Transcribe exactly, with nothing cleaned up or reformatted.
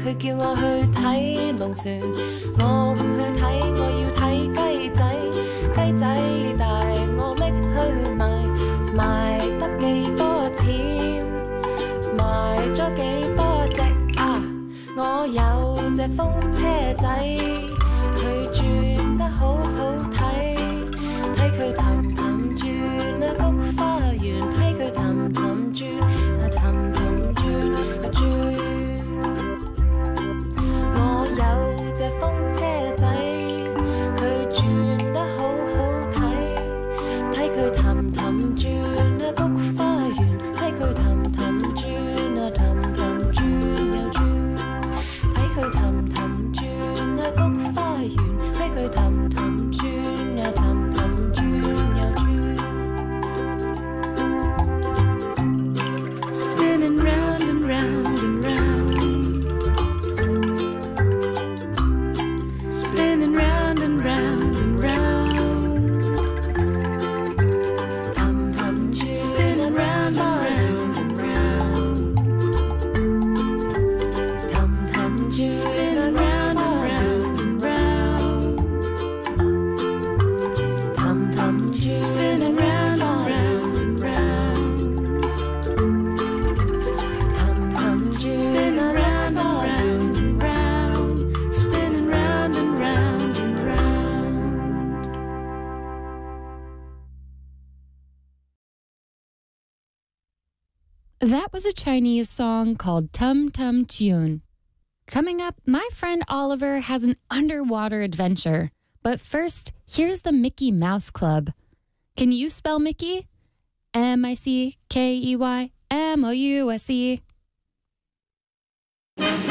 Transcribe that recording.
佢叫我去睇龍船，我唔去睇，我要睇雞仔。雞仔大，我拎去賣，賣得幾多錢？賣咗幾多隻啊？我有隻風車仔，佢轉得好好睇，睇佢氹氹轉啊菊花園，睇佢氹氹轉啊氹氹轉啊轉。我有隻風車仔，佢轉得好好睇，睇佢氹氹轉啊菊花園，睇佢氹氹轉啊氹氹轉又轉，睇佢氹氹轉啊菊花園，睇佢氹氹轉啊氹氹轉又轉。Spinning round and round and round, spinning round and round and round. Tum tum tune, spinning round and round and round. Tum tum tune, spinning round and round and round. Tum tum tune, spinning round and round and round. Tum tum tune, spinning round and round and round, spinning round and round and round. That was a Chinese song called Tum Tum Tune. Coming up, my friend Oliver has an underwater adventure. But first, here's the Mickey Mouse Club. Can you spell Mickey? M I C K E Y M O U S E.